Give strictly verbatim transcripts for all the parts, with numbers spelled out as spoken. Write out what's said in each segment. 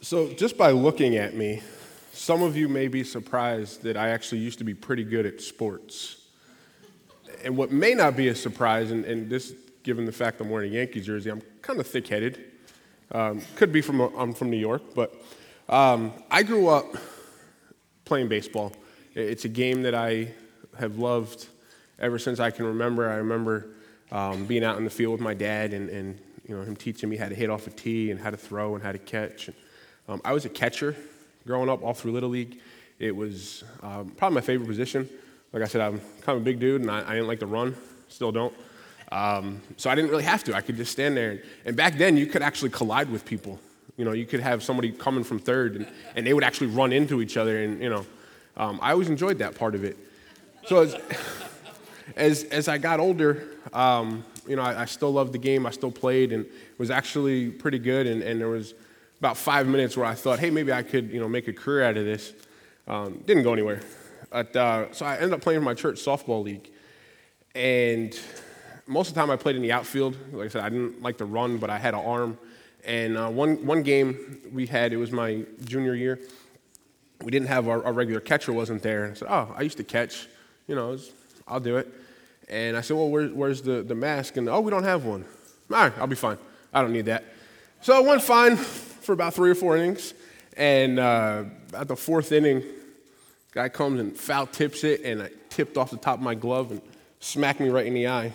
So just by looking at me, some of you may be surprised that I actually used to be pretty good at sports. And what may not be a surprise, and, and this, given the fact I'm wearing a Yankees jersey, I'm kind of thick-headed. Um, could be from, I'm from New York, but um, I grew up playing baseball. It's a game that I have loved ever since I can remember. I remember um, being out in the field with my dad and, and you know him teaching me how to hit off a tee and how to throw and how to catch. Um, I was a catcher growing up all through Little League. It was um, probably my favorite position. Like I said, I'm kind of a big dude, and I, I didn't like to run. Still don't. Um, so I didn't really have to. I could just stand there. And, and back then, you could actually collide with people. You know, you could have somebody coming from third, and, and they would actually run into each other. And, you know, um, I always enjoyed that part of it. So as as, as I got older, um, you know, I, I still loved the game. I still played and was actually pretty good. And, and there was about five minutes where I thought, hey, maybe I could, you know, make a career out of this. Um, didn't go anywhere. But, uh, so I ended up playing for my church softball league. And most of the time I played in the outfield. Like I said, I didn't like to run, but I had an arm. And uh, one one game we had, it was my junior year. We didn't have our, our regular catcher wasn't there. And I said, oh, I used to catch. You know, it was, I'll do it. And I said, well, where, where's the, the mask? And, oh, we don't have one. All right, I'll be fine. I don't need that. So it went fine for about three or four innings. And uh, at the fourth inning, guy comes and foul tips it, and I tipped off the top of my glove and smacked me right in the eye.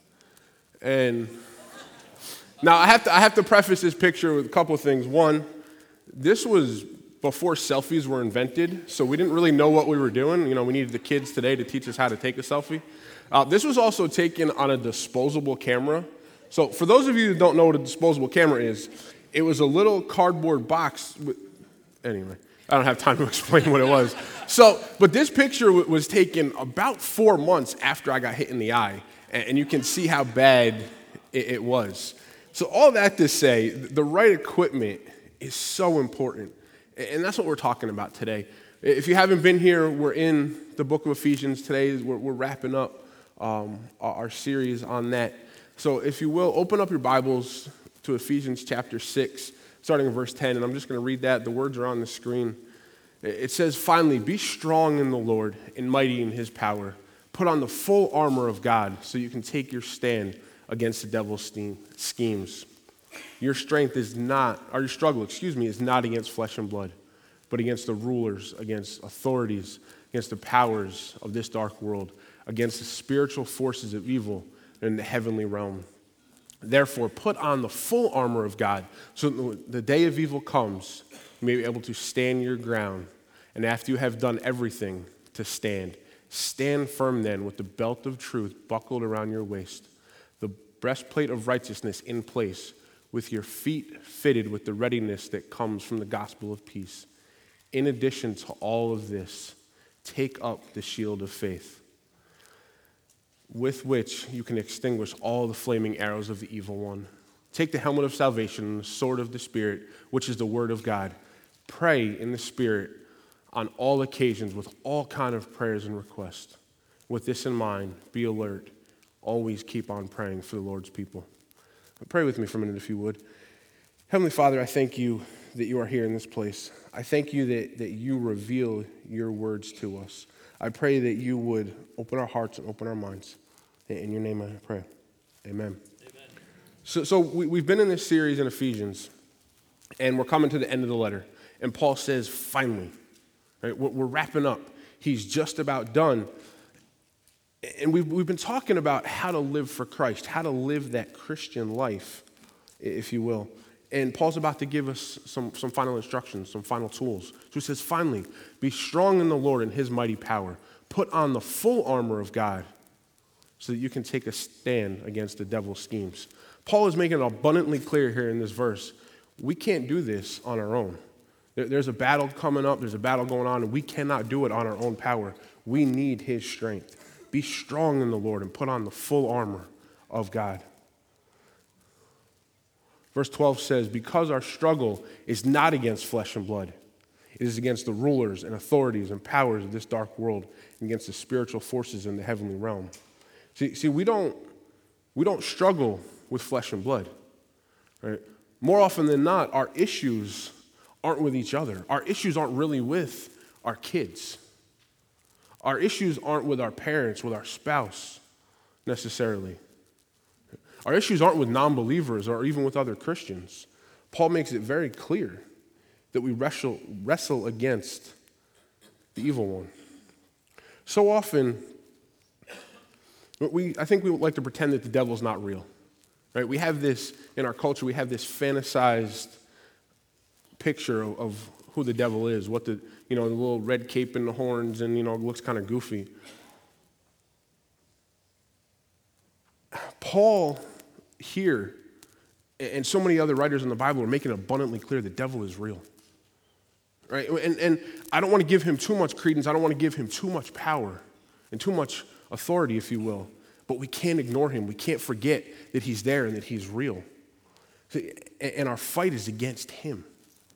And now I have to I have to preface this picture with a couple of things. One, this was before selfies were invented, so we didn't really know what we were doing. You know, we needed the kids today to teach us how to take a selfie. Uh, this was also taken on a disposable camera. So for those of you who don't know what a disposable camera is, it was a little cardboard box. With, anyway, I don't have time to explain what it was. So, but this picture w- was taken about four months after I got hit in the eye, and, and you can see how bad it, it was. So all that to say, the right equipment is so important, and that's what we're talking about today. If you haven't been here, we're in the book of Ephesians today. We're, we're wrapping up um, our series on that. So if you will, open up your Bibles to Ephesians chapter six, starting in verse ten, and I'm just going to read that. The words are on the screen. It says, finally, be strong in the Lord and mighty in his power. Put on the full armor of God so you can take your stand against the devil's schemes. Your strength is not, or your struggle, excuse me, is not against flesh and blood, but against the rulers, against authorities, against the powers of this dark world, against the spiritual forces of evil in the heavenly realm. Therefore, put on the full armor of God so that when the day of evil comes, you may be able to stand your ground. And after you have done everything to stand, stand firm then with the belt of truth buckled around your waist, the breastplate of righteousness in place, with your feet fitted with the readiness that comes from the gospel of peace. In addition to all of this, take up the shield of faith, with which you can extinguish all the flaming arrows of the evil one. Take the helmet of salvation and the sword of the Spirit, which is the word of God. Pray in the Spirit on all occasions with all kind of prayers and requests. With this in mind, be alert. Always keep on praying for the Lord's people. Pray with me for a minute if you would. Heavenly Father, I thank you that you are here in this place. I thank you that, that you reveal your words to us. I pray that you would open our hearts and open our minds. In your name I pray. Amen. Amen. So, so we, we've been in this series in Ephesians, and we're coming to the end of the letter. And Paul says, finally, right, we're, we're wrapping up. He's just about done. And we've, we've been talking about how to live for Christ, how to live that Christian life, if you will. And Paul's about to give us some, some final instructions, some final tools. So he says, finally, be strong in the Lord and his mighty power. Put on the full armor of God so that you can take a stand against the devil's schemes. Paul is making it abundantly clear here in this verse. We can't do this on our own. There, there's a battle coming up. There's a battle going on, and we cannot do it on our own power. We need his strength. Be strong in the Lord and put on the full armor of God. Verse twelve says, because our struggle is not against flesh and blood. It is against the rulers and authorities and powers of this dark world, and against the spiritual forces in the heavenly realm. See, see we don't we don't struggle with flesh and blood. Right? More often than not, our issues aren't with each other. Our issues aren't really with our kids. Our issues aren't with our parents, with our spouse, necessarily. Our issues aren't with non-believers or even with other Christians. Paul makes it very clear that we wrestle, wrestle against the evil one. So often, we, I think we like to pretend that the devil's not real. Right? We have this, in our culture, we have this fantasized picture of, of who the devil is, what the, you know, the little red cape and the horns and, you know, it looks kind of goofy. Paul here and so many other writers in the Bible are making it abundantly clear the devil is real. Right? And, and I don't want to give him too much credence. I don't want to give him too much power and too much authority, if you will. But we can't ignore him. We can't forget that he's there and that he's real. And our fight is against him.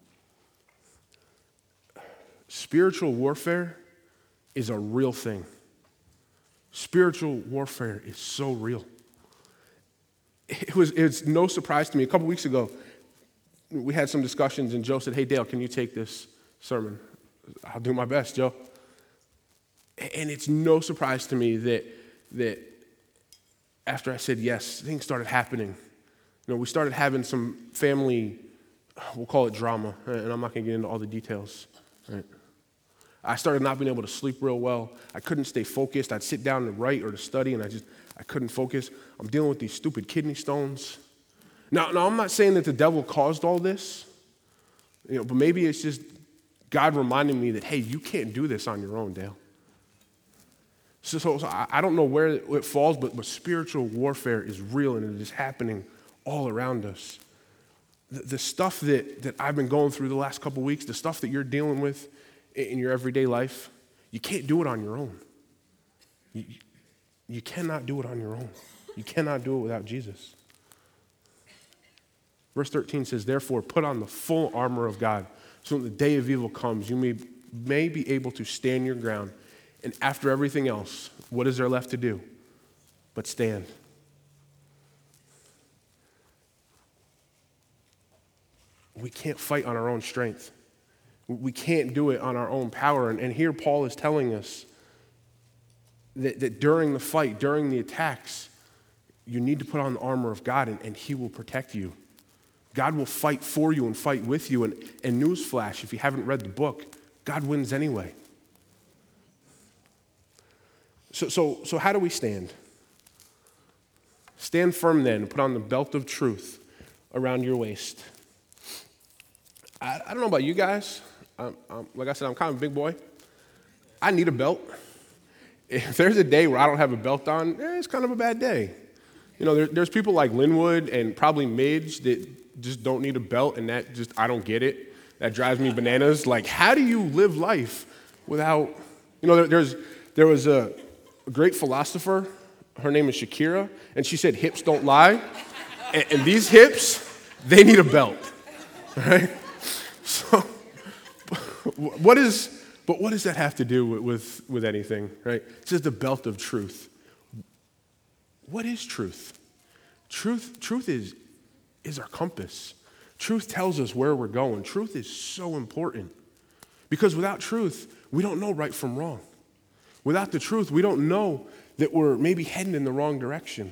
Spiritual warfare is a real thing. Spiritual warfare is so real. It was, it's no surprise to me. A couple weeks ago, we had some discussions, and Joe said, "Hey, Dale, can you take this sermon?" "I'll do my best, Joe." And it's no surprise to me that, that after I said yes, things started happening. You know, we started having some family, we'll call it drama, and I'm not going to get into all the details. Right? I started not being able to sleep real well. I couldn't stay focused. I'd sit down to write or to study, and I just, I couldn't focus. I'm dealing with these stupid kidney stones. Now, now I'm not saying that the devil caused all this, you know, but maybe it's just God reminding me that, hey, you can't do this on your own, Dale. So, so, so I, I don't know where it falls, but, but spiritual warfare is real, and it is happening all around us. The, the stuff that, that I've been going through the last couple weeks, the stuff that you're dealing with in your everyday life, you can't do it on your own. You, you cannot do it on your own. You cannot do it without Jesus. Verse thirteen says, "Therefore, put on the full armor of God, so when the day of evil comes, you may, may be able to stand your ground. And after everything else, what is there left to do but stand?" We can't fight on our own strength. We can't do it on our own power. And, and here Paul is telling us that, that during the fight, during the attacks, you need to put on the armor of God, and, and he will protect you. God will fight for you and fight with you. And, and newsflash, if you haven't read the book, God wins anyway. So, so, so how do we stand? Stand firm then, put on the belt of truth around your waist. I, I don't know about you guys. I'm, I'm, like I said, I'm kind of a big boy. I need a belt. If there's a day where I don't have a belt on, eh, it's kind of a bad day. You know, there, there's people like Linwood and probably Midge that just don't need a belt, and that just, I don't get it. That drives me bananas. Like, how do you live life without, you know, there, there's, there was a, a great philosopher. Her name is Shakira, and she said, hips don't lie. And, and these hips, they need a belt, right? So, what is, but what does that have to do with, with, with anything, right? It says the belt of truth. What is truth? Truth, truth is, is our compass. Truth tells us where we're going. Truth is so important because without truth, we don't know right from wrong. Without the truth, we don't know that we're maybe heading in the wrong direction.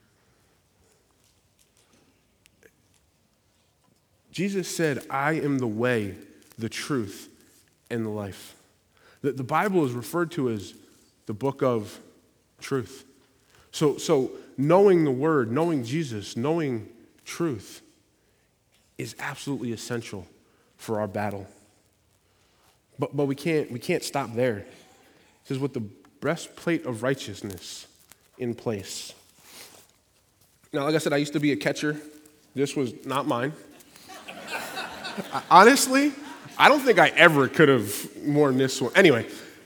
Jesus said, "I am the way, the truth, and the life." The, the Bible is referred to as the book of truth. So, so knowing the Word, knowing Jesus, knowing truth is absolutely essential for our battle. But, but we can't, we can't stop there. It says, with the breastplate of righteousness in place. Now, like I said, I used to be a catcher. This was not mine. Honestly, I don't think I ever could have worn this one. Anyway,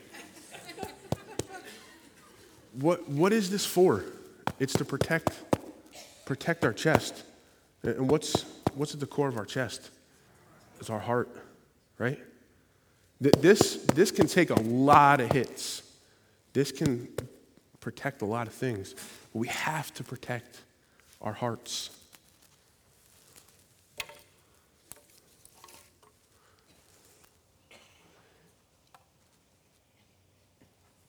what what is this for? It's to protect protect our chest. And what's what's at the core of our chest? It's our heart, right? This this can take a lot of hits. This can protect a lot of things. We have to protect our hearts.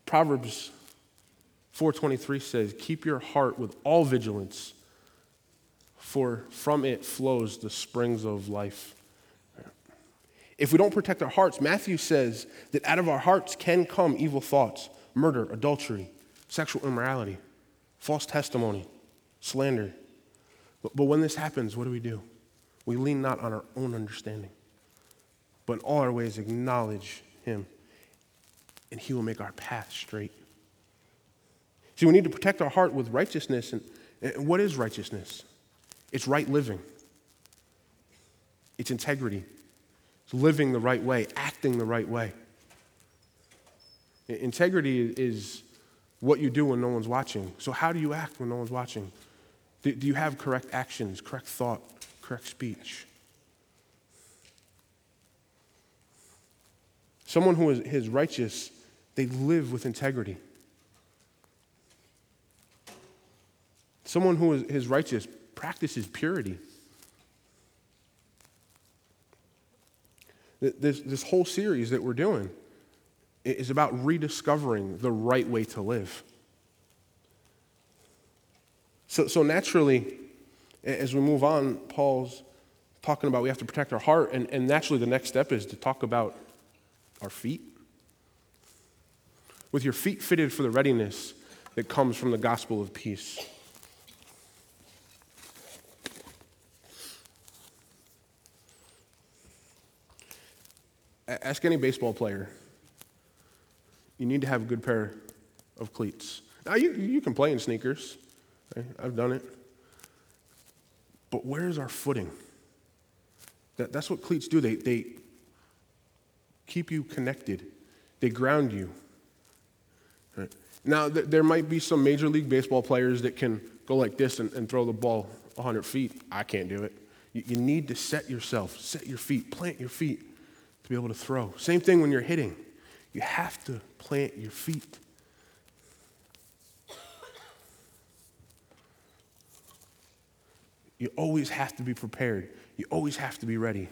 Proverbs four twenty-three says, keep your heart with all vigilance, for from it flows the springs of life. If we don't protect our hearts, Matthew says that out of our hearts can come evil thoughts, murder, adultery, sexual immorality, false testimony, slander. But, but when this happens, what do we do? We lean not on our own understanding, but in all our ways acknowledge him, and he will make our path straight. See, we need to protect our heart with righteousness. And, and what is righteousness? It's right living. It's integrity. It's living the right way, acting the right way. Integrity is what you do when no one's watching. So how do you act when no one's watching? Do, do you have correct actions, correct thought, correct speech? Someone who is, is righteous, they live with integrity. Someone who is, is righteous practices purity. This, this whole series that we're doing is about rediscovering the right way to live. So, so naturally, as we move on, Paul's talking about we have to protect our heart, and, and naturally the next step is to talk about our feet. With your feet fitted for the readiness that comes from the gospel of peace. Ask any baseball player. You need to have a good pair of cleats. Now, you, you can play in sneakers. Okay? I've done it. But where's our footing? That, that's what cleats do. They, they keep you connected. They ground you. Right? Now, th- there might be some Major League Baseball players that can go like this and, and throw the ball one hundred feet. I can't do it. You, you need to set yourself, set your feet, plant your feet to be able to throw. Same thing when you're hitting. You have to plant your feet. You always have to be prepared. You always have to be ready.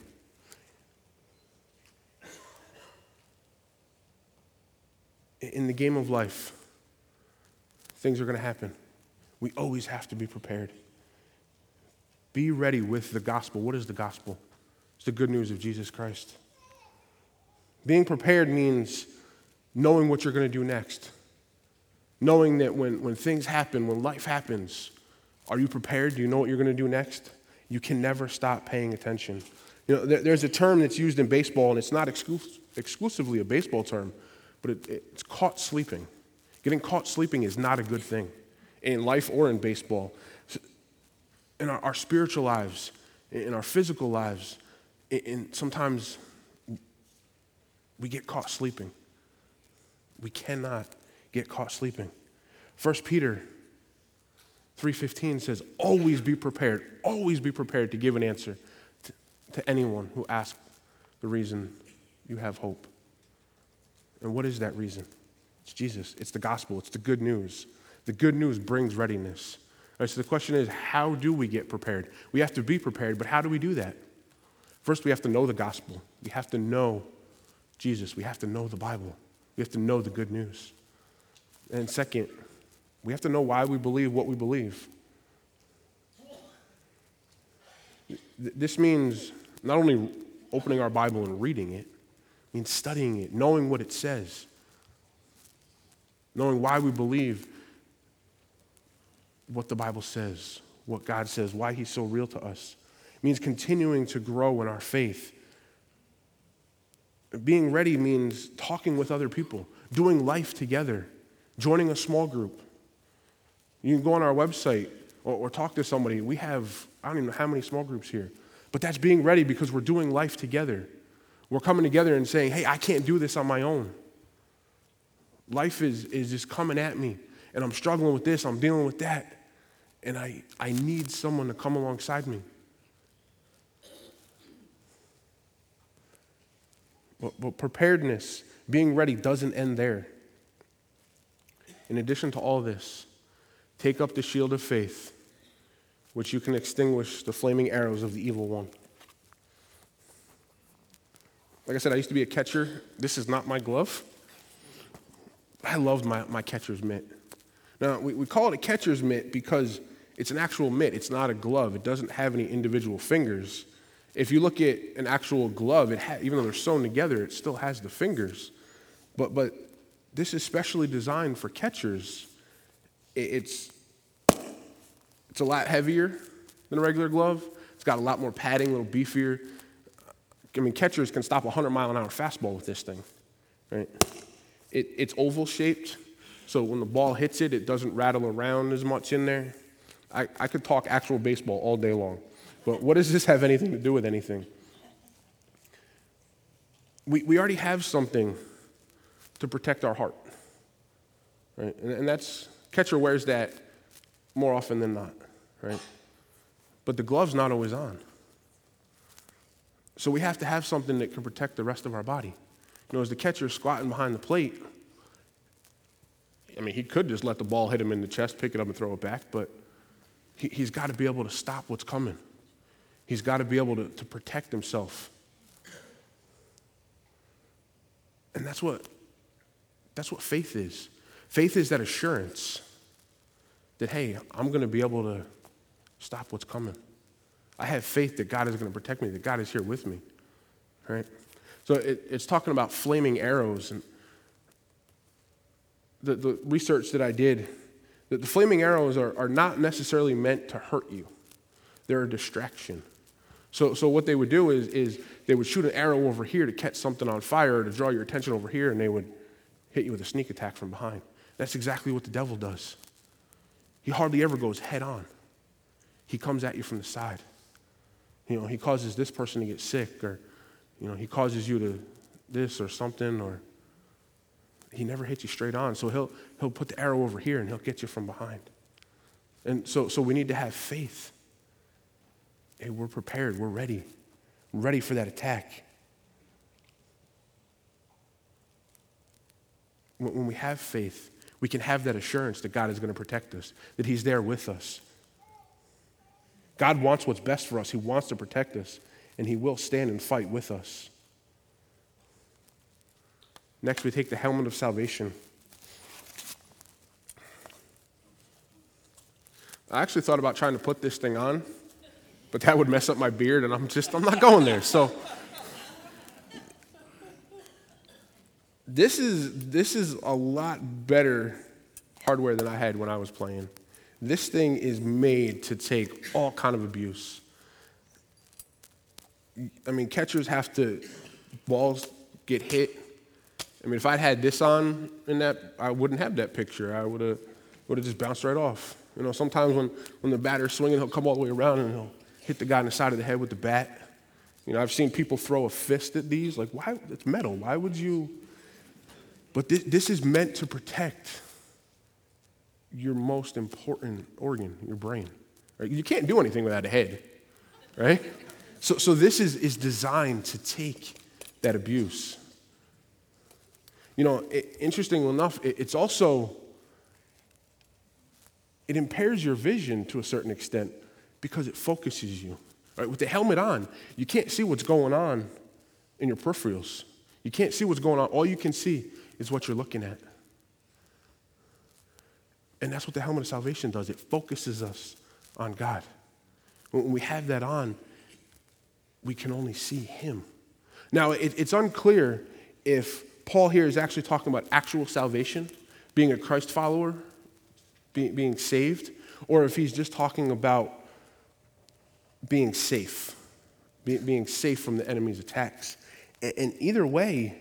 In the game of life, things are going to happen. We always have to be prepared. Be ready with the gospel. What is the gospel? It's the good news of Jesus Christ. Being prepared means knowing what you're going to do next. Knowing that when, when things happen, when life happens, are you prepared? Do you know what you're going to do next? You can never stop paying attention. You know, there, there's a term that's used in baseball, and it's not exclu- exclusively a baseball term, but it, it, it's caught sleeping. Getting caught sleeping is not a good thing in life or in baseball. In our, our spiritual lives, in our physical lives, in, in sometimes we get caught sleeping. We cannot get caught sleeping. First Peter three fifteen says, always be prepared, always be prepared to give an answer to, to anyone who asks the reason you have hope. And what is that reason? It's Jesus. It's the gospel. It's the good news. The good news brings readiness. All right, so the question is, how do we get prepared? We have to be prepared, but how do we do that? First, we have to know the gospel. We have to know Jesus. We have to know the Bible. We have to know the good news. And second, we have to know why we believe what we believe. This means not only opening our Bible and reading it, it means studying it, knowing what it says, knowing why we believe what the Bible says, what God says, why he's so real to us. It means continuing to grow in our faith. Being ready means talking with other people, doing life together, joining a small group. You can go on our website or, or talk to somebody. We have, I don't even know how many small groups here, but that's being ready because we're doing life together. We're coming together and saying, hey, I can't do this on my own. Life is, is just coming at me, and I'm struggling with this, I'm dealing with that, and I, I need someone to come alongside me. But, but preparedness, being ready, doesn't end there. In addition to all this, take up the shield of faith, which you can extinguish the flaming arrows of the evil one. Like I said, I used to be a catcher. This is not my glove. I love my, my catcher's mitt. Now, we, we call it a catcher's mitt because it's an actual mitt. It's not a glove. It doesn't have any individual fingers. If you look at an actual glove, it ha- even though they're sewn together, it still has the fingers. But but this is specially designed for catchers. It, it's, it's a lot heavier than a regular glove. It's got a lot more padding, a little beefier. I mean, catchers can stop a hundred mile an hour fastball with this thing, right? It, it's oval shaped, so when the ball hits it, it doesn't rattle around as much in there. I, I could talk actual baseball all day long, but what does this have anything to do with anything? We, we already have something to protect our heart, right? And, and that's, catcher wears that more often than not, right? But the glove's not always on. So we have to have something that can protect the rest of our body. You know, as the catcher's squatting behind the plate, I mean, he could just let the ball hit him in the chest, pick it up and throw it back, but he, he's got to be able to stop what's coming. He's got to be able to, to protect himself. And that's what, that's what faith is. Faith is that assurance that, hey, I'm going to be able to stop what's coming. I have faith that God is going to protect me, that God is here with me, right? So it, it's talking about flaming arrows. And the, the research that I did, that the flaming arrows are, are not necessarily meant to hurt you. They're a distraction. So, so what they would do is, is they would shoot an arrow over here to catch something on fire or to draw your attention over here, and they would hit you with a sneak attack from behind. That's exactly what the devil does. He hardly ever goes head on. He comes at you from the side. You know, he causes this person to get sick, or, you know, he causes you to this or something, or he never hits you straight on. So he'll he'll put the arrow over here and he'll get you from behind. And so so we need to have faith. Hey, we're prepared, we're ready. We're ready for that attack. When we have faith, we can have that assurance that God is going to protect us, that he's there with us. God wants what's best for us. He wants to protect us, and he will stand and fight with us. Next, we take the helmet of salvation. I actually thought about trying to put this thing on, but that would mess up my beard, and I'm just, I'm not going there. So this is, this is a lot better hardware than I had when I was playing. This thing is made to take all kind of abuse. I mean, catchers have to, balls get hit. I mean, if I'd had this on in that, I wouldn't have that picture. I would have would have just bounced right off. You know, sometimes when, when the batter's swinging, he'll come all the way around and he'll hit the guy in the side of the head with the bat. You know, I've seen people throw a fist at these. Like, why? It's metal. Why would you? But this, this is meant to protect your most important organ, your brain. Right? You can't do anything without a head, right? So, so this is, is designed to take that abuse. You know, it, interesting enough, it, it's also, it impairs your vision to a certain extent because it focuses you. Right? With the helmet on, you can't see what's going on in your peripherals. You can't see what's going on. All you can see is what you're looking at. And that's what the helmet of salvation does. It focuses us on God. When we have that on, we can only see him. Now, it, it's unclear if Paul here is actually talking about actual salvation, being a Christ follower, being, being saved, or if he's just talking about being safe, be, being safe from the enemy's attacks. And, and either way,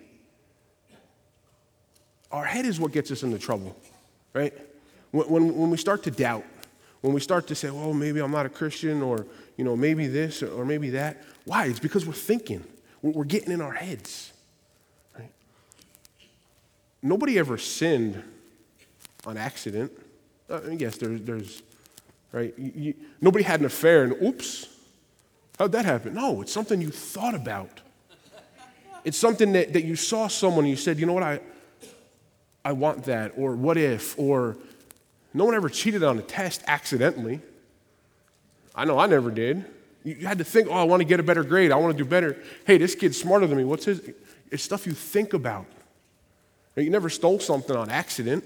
our head is what gets us into trouble, right? When, when, when we start to doubt, when we start to say, well, maybe I'm not a Christian, or, you know, maybe this, or maybe that. Why? It's because we're thinking. We're, we're getting in our heads, right? Nobody ever sinned on accident. Uh, yes, there's, there's, right? You, you, nobody had an affair and, oops, how'd that happen? No, it's something you thought about. It's something that, that you saw someone and you said, you know what, I, I want that, or what if, or no one ever cheated on a test accidentally. I know I never did. You, you had to think, oh, I want to get a better grade. I want to do better. Hey, this kid's smarter than me. What's his? It's stuff you think about. You never stole something on accident.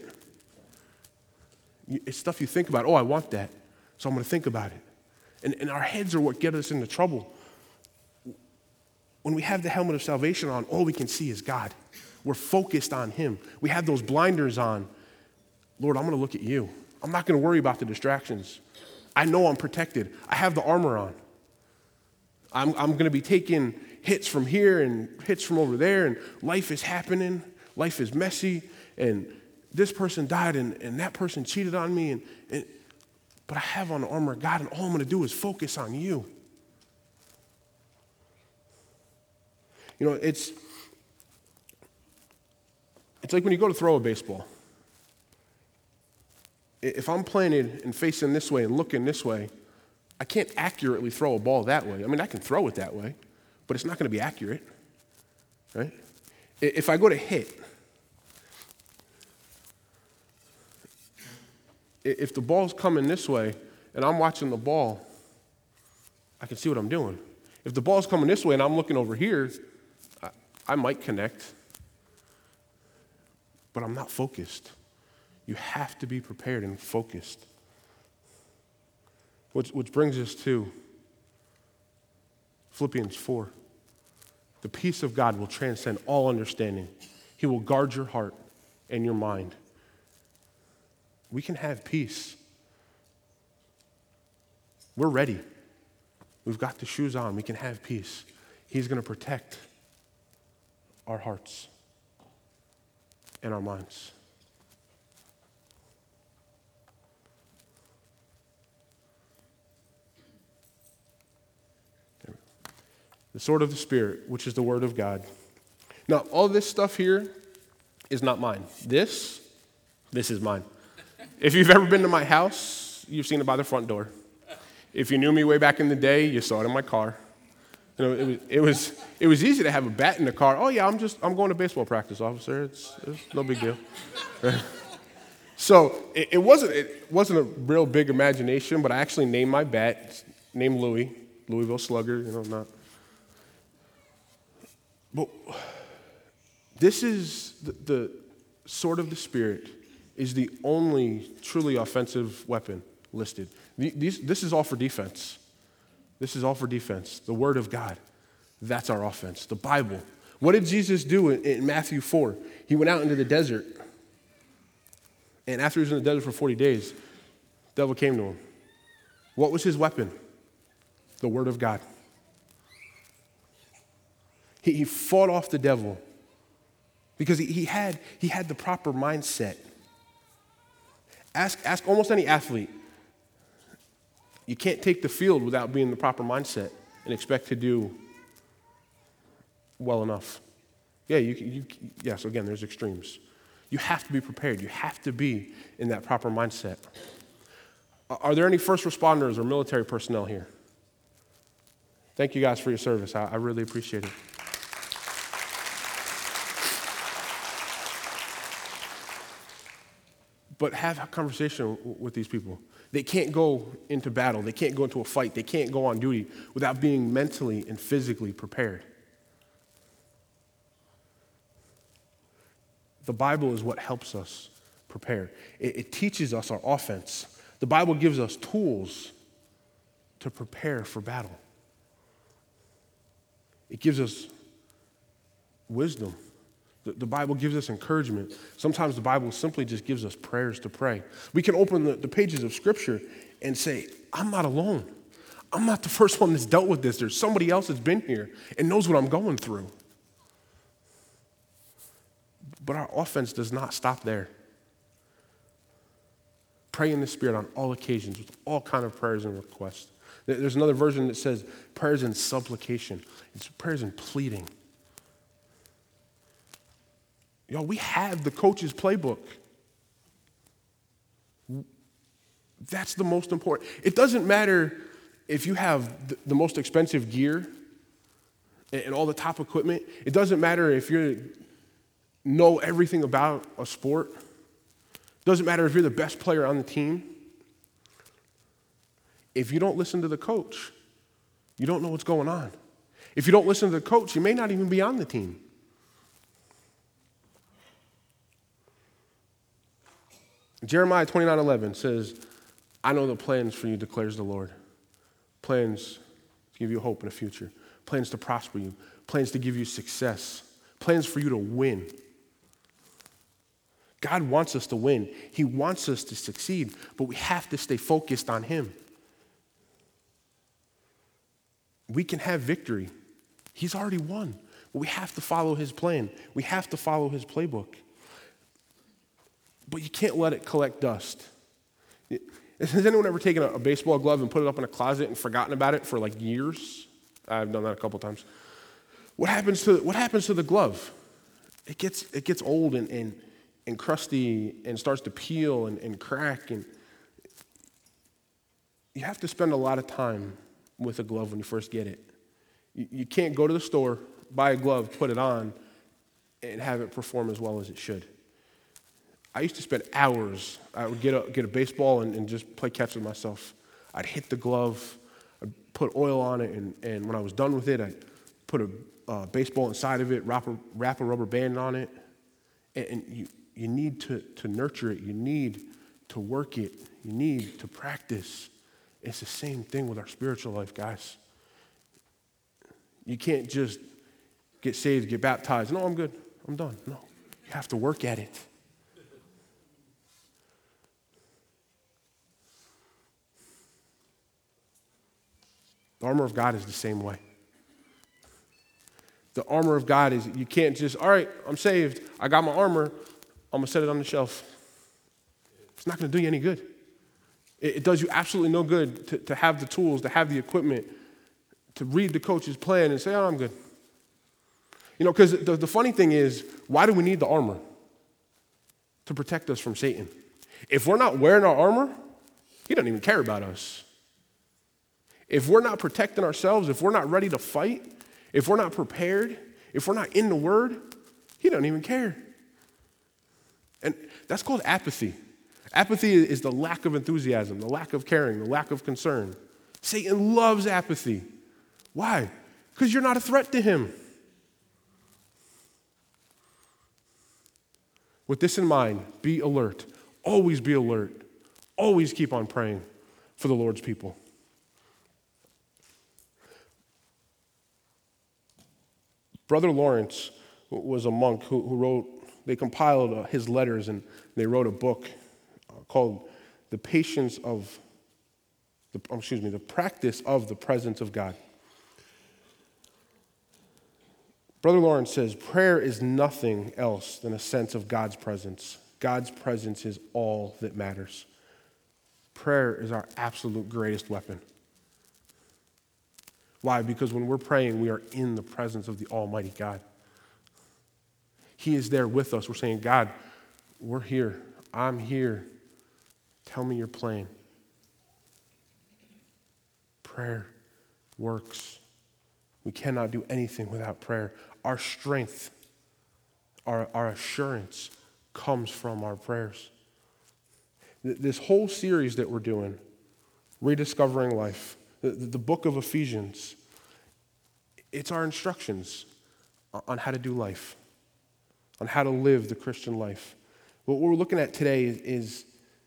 It's stuff you think about. Oh, I want that, so I'm going to think about it. And, and our heads are what get us into trouble. When we have the helmet of salvation on, all we can see is God. We're focused on Him. We have those blinders on. Lord, I'm going to look at you. I'm not going to worry about the distractions. I know I'm protected. I have the armor on. I'm, I'm going to be taking hits from here and hits from over there, and life is happening. Life is messy, and this person died, and, and that person cheated on me. And, and but I have on the armor of God, and all I'm going to do is focus on you. You know, it's it's like when you go to throw a baseball. If I'm planted and facing this way and looking this way, I can't accurately throw a ball that way. I mean, I can throw it that way, but it's not going to be accurate, right? If I go to hit, if the ball's coming this way and I'm watching the ball, I can see what I'm doing. If the ball's coming this way and I'm looking over here, I, I might connect, but I'm not focused. You have to be prepared and focused. Which, which brings us to Philippians four. The peace of God will transcend all understanding. He will guard your heart and your mind. We can have peace. We're ready. We've got the shoes on. We can have peace. He's going to protect our hearts and our minds. The sword of the Spirit, which is the word of God. Now, all this stuff here is not mine. This, this is mine. If you've ever been to my house, you've seen it by the front door. If you knew me way back in the day, you saw it in my car. You know, it was it was it was easy to have a bat in the car. Oh yeah, I'm just I'm going to baseball practice, officer. It's, it's no big deal. So it, it wasn't it wasn't a real big imagination, but I actually named my bat. It's named Louis, Louisville Slugger. You know, not. But this is the, the sword of the Spirit is the only truly offensive weapon listed. These, this is all for defense. This is all for defense. The Word of God, that's our offense. The Bible. What did Jesus do in, in Matthew four? He went out into the desert, and after he was in the desert for forty days, the devil came to him. What was his weapon? The Word of God. He, he fought off the devil because he, he, had, he had the proper mindset. Ask, ask almost any athlete. You can't take the field without being in the proper mindset and expect to do well enough. Yeah, you, you, yeah, so again, there's extremes. You have to be prepared. You have to be in that proper mindset. Are there any first responders or military personnel here? Thank you guys for your service. I, I really appreciate it. But have a conversation with these people. They can't go into battle. They can't go into a fight. They can't go on duty without being mentally and physically prepared. The Bible is what helps us prepare. It, it teaches us our offense. The Bible gives us tools to prepare for battle. It gives us wisdom. The, the Bible gives us encouragement. Sometimes the Bible simply just gives us prayers to pray. We can open the, the pages of Scripture and say, I'm not alone. I'm not the first one that's dealt with this. There's somebody else that's been here and knows what I'm going through. But our offense does not stop there. Pray in the Spirit on all occasions with all kind of prayers and requests. There's another version that says prayers in supplication. It's prayers in pleading. Y'all, we have the coach's playbook. That's the most important. It doesn't matter if you have the, the most expensive gear and, and all the top equipment. It doesn't matter if you know everything about a sport. It doesn't matter if you're the best player on the team. If you don't listen to the coach, you don't know what's going on. If you don't listen to the coach, you may not even be on the team. Jeremiah twenty-nine eleven says, I know the plans for you, declares the Lord. Plans to give you hope in the future. Plans to prosper you. Plans to give you success. Plans for you to win. God wants us to win. He wants us to succeed, but we have to stay focused on him. We can have victory. He's already won, but we have to follow his plan. We have to follow his playbook. But you can't let it collect dust. Has anyone ever taken a baseball glove and put it up in a closet and forgotten about it for like years? I've done that a couple times. What happens to what happens to the glove? It gets it gets old and and, and crusty and starts to peel and, and crack, and you have to spend a lot of time with a glove when you first get it. You, you can't go to the store, buy a glove, put it on, and have it perform as well as it should. I used to spend hours. I would get a, get a baseball and, and just play catch with myself. I'd hit the glove, I'd put oil on it, and, and when I was done with it, I'd put a uh, baseball inside of it, wrap a, wrap a rubber band on it, and, and you, you need to, to nurture it. You need to work it. You need to practice. It's the same thing with our spiritual life, guys. You can't just get saved, get baptized. No, I'm good. I'm done. No, you have to work at it. The armor of God is the same way. The armor of God is, you can't just, all right, I'm saved. I got my armor. I'm going to set it on the shelf. It's not going to do you any good. It, it does you absolutely no good to, to have the tools, to have the equipment, to read the coach's plan and say, oh, I'm good. You know, because the, the funny thing is, why do we need the armor? To protect us from Satan. If we're not wearing our armor, he doesn't even care about us. If we're not protecting ourselves, if we're not ready to fight, if we're not prepared, if we're not in the Word, he doesn't even care. And that's called apathy. Apathy is the lack of enthusiasm, the lack of caring, the lack of concern. Satan loves apathy. Why? Because you're not a threat to him. With this in mind, be alert. Always be alert. Always keep on praying for the Lord's people. Brother Lawrence was a monk who, who wrote, they compiled uh, his letters, and they wrote a book uh, called The Patience of, the, oh, excuse me, The Practice of the Presence of God. Brother Lawrence says, prayer is nothing else than a sense of God's presence. God's presence is all that matters. Prayer is our absolute greatest weapon. Why? Because when we're praying, we are in the presence of the Almighty God. He is there with us. We're saying, God, we're here. I'm here. Tell me your plan. Prayer works. We cannot do anything without prayer. Our strength, our, our assurance comes from our prayers. This whole series that we're doing, Rediscovering Life, the, the book of Ephesians, it's our instructions on how to do life, on how to live the Christian life. What we're looking at today is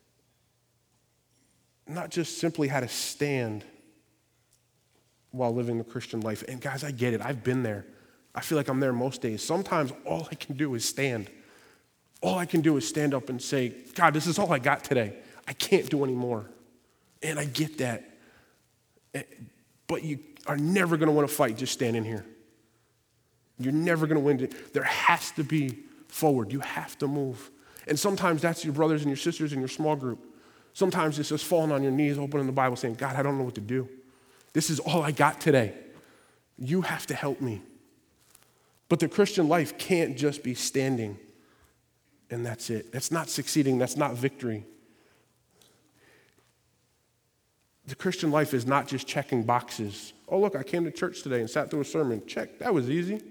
not just simply how to stand while living the Christian life. And guys, I get it. I've been there. I feel like I'm there most days. Sometimes all I can do is stand. All I can do is stand up and say, God, this is all I got today. I can't do any more. And I get that. But you are never going to win a fight just standing here. You're never going to win. There has to be forward. You have to move. And sometimes that's your brothers and your sisters in your small group. Sometimes it's just falling on your knees, opening the Bible, saying, God, I don't know what to do. This is all I got today. You have to help me. But the Christian life can't just be standing and that's it. That's not succeeding. That's not victory. The Christian life is not just checking boxes. Oh, look, I came to church today and sat through a sermon. Check. That was easy.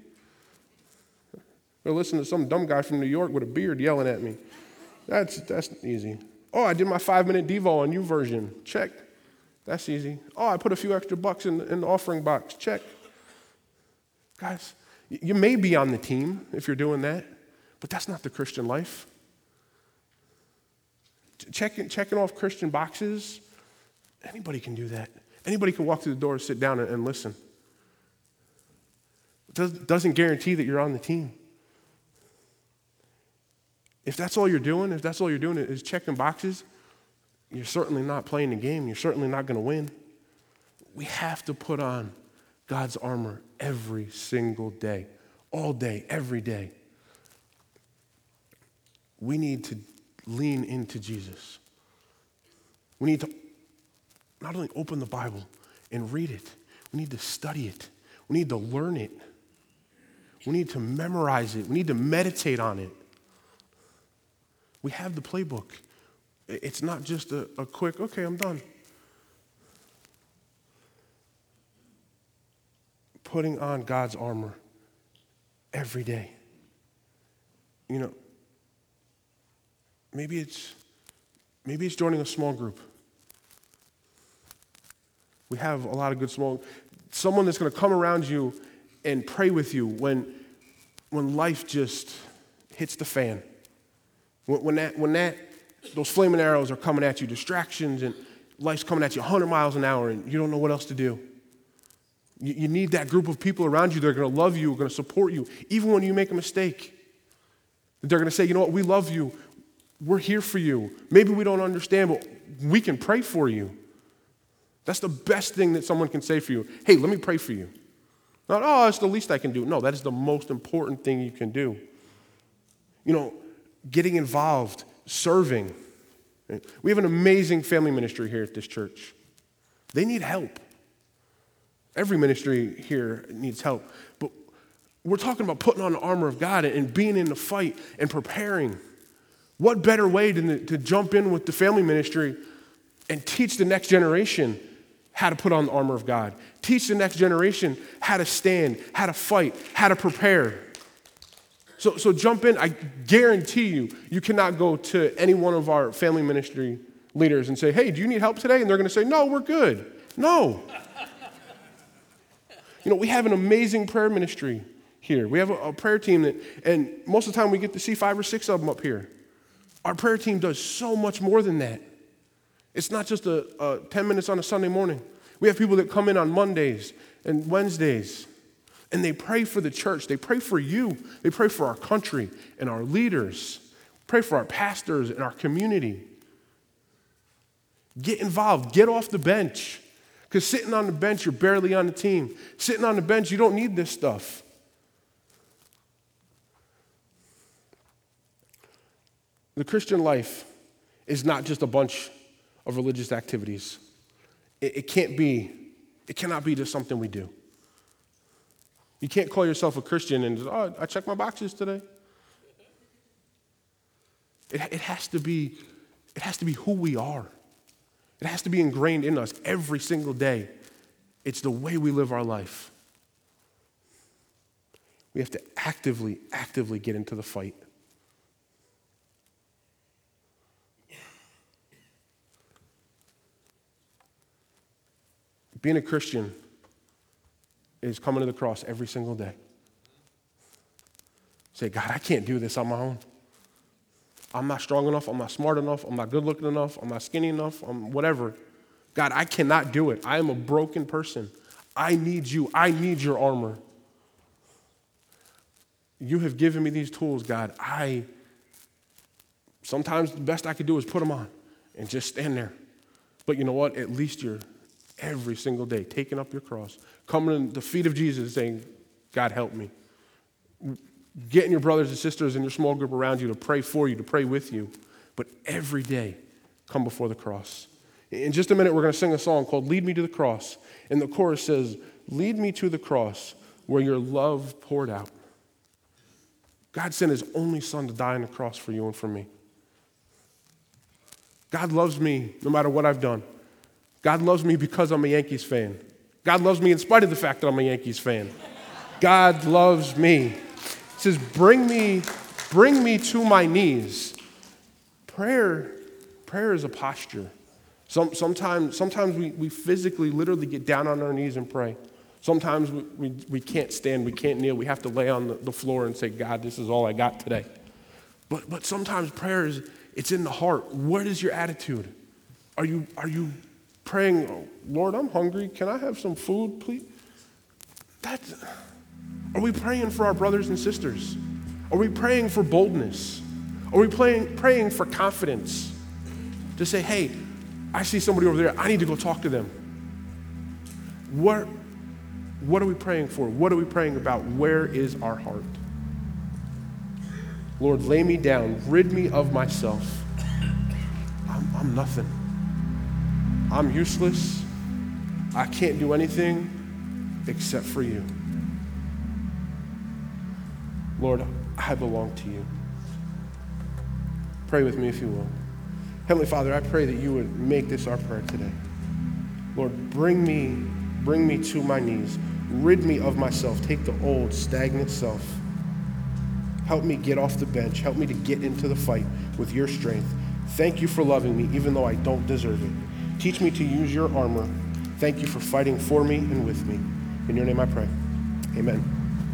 Or listen to some dumb guy from New York with a beard yelling at me. That's that's easy. Oh, I did my five-minute Devo on YouVersion. Check. That's easy. Oh, I put a few extra bucks in, in the offering box. Check. Guys, you may be on the team if you're doing that, but that's not the Christian life. Checking, checking off Christian boxes, anybody can do that. Anybody can walk through the door, sit down, and, and listen. It does, doesn't guarantee that you're on the team. If that's all you're doing, if that's all you're doing is checking boxes, you're certainly not playing the game. You're certainly not going to win. We have to put on God's armor every single day, all day, every day. We need to lean into Jesus. We need to not only open the Bible and read it, we need to study it. We need to learn it. We need to memorize it. We need to meditate on it. We have the playbook. It's not just a, a quick, okay, I'm done. Putting on God's armor every day. You know, maybe it's maybe it's joining a small group. We have a lot of good small, someone that's going to come around you and pray with you when when life just hits the fan. When, when that when that those flaming arrows are coming at you, distractions, and life's coming at you one hundred miles an hour, and you don't know what else to do. You, you need that group of people around you that are going to love you, going to support you, even when you make a mistake. They're going to say, you know what, we love you. We're here for you. Maybe we don't understand, but we can pray for you. That's the best thing that someone can say for you. Hey, let me pray for you. Not, oh, that's the least I can do. No, that is the most important thing you can do. You know, getting involved, serving. We have an amazing family ministry here at this church. They need help. Every ministry here needs help. But we're talking about putting on the armor of God and being in the fight and preparing. What better way than to jump in with the family ministry and teach the next generation how to put on the armor of God. Teach the next generation how to stand, how to fight, how to prepare. So, so jump in. I guarantee you, you cannot go to any one of our family ministry leaders and say, hey, do you need help today? And they're going to say, no, we're good. No. You know, we have an amazing prayer ministry here. We have a, a prayer team that, and most of the time we get to see five or six of them up here. Our prayer team does so much more than that. It's not just a, a ten minutes on a Sunday morning. We have people that come in on Mondays and Wednesdays, and they pray for the church. They pray for you. They pray for our country and our leaders. Pray for our pastors and our community. Get involved. Get off the bench. Because sitting on the bench, you're barely on the team. Sitting on the bench, you don't need this stuff. The Christian life is not just a bunch of religious activities. It, it can't be, it cannot be just something we do. You can't call yourself a Christian and just, oh, I checked my boxes today. It, it has to be, it has to be who we are. It has to be ingrained in us every single day. It's the way we live our life. We have to actively, actively get into the fight. Being a Christian is coming to the cross every single day. Say, God, I can't do this on my own. I'm not strong enough. I'm not smart enough. I'm not good looking enough. I'm not skinny enough. I'm whatever. God, I cannot do it. I am a broken person. I need you. I need your armor. You have given me these tools, God. I, sometimes the best I could do is put them on and just stand there. But you know what? At least you're every single day taking up your cross, coming to the feet of Jesus and saying, God, help me. Getting your brothers and sisters in your small group around you to pray for you, to pray with you. But every day, come before the cross. In just a minute, we're going to sing a song called Lead Me to the Cross. And the chorus says, lead me to the cross where your love poured out. God sent his only son to die on the cross for you and for me. God loves me no matter what I've done. God loves me because I'm a Yankees fan. God loves me in spite of the fact that I'm a Yankees fan. God loves me. It says, bring me, bring me to my knees. Prayer, prayer is a posture. Some, sometimes sometimes we, we physically, literally get down on our knees and pray. Sometimes we, we, we can't stand, we can't kneel. We have to lay on the, the floor and say, God, this is all I got today. But, but sometimes prayer is, It's in the heart. What is your attitude? Are you, are you praying, oh, Lord, I'm hungry. Can I have some food, please? That's, are we praying for our brothers and sisters? Are we praying for boldness? Are we praying, praying for confidence? To say, hey, I see somebody over there. I need to go talk to them. What, what are we praying for? What are we praying about? Where is our heart? Lord, lay me down. Rid me of myself. I'm, I'm nothing. I'm useless. I can't do anything except for you. Lord, I belong to you. Pray with me if you will. Heavenly Father, I pray that you would make this our prayer today. Lord, bring me, bring me to my knees. Rid me of myself. Take the old, stagnant self. Help me get off the bench. Help me to get into the fight with your strength. Thank you for loving me, even though I don't deserve it. Teach me to use your armor. Thank you for fighting for me and with me. In your name I pray. Amen.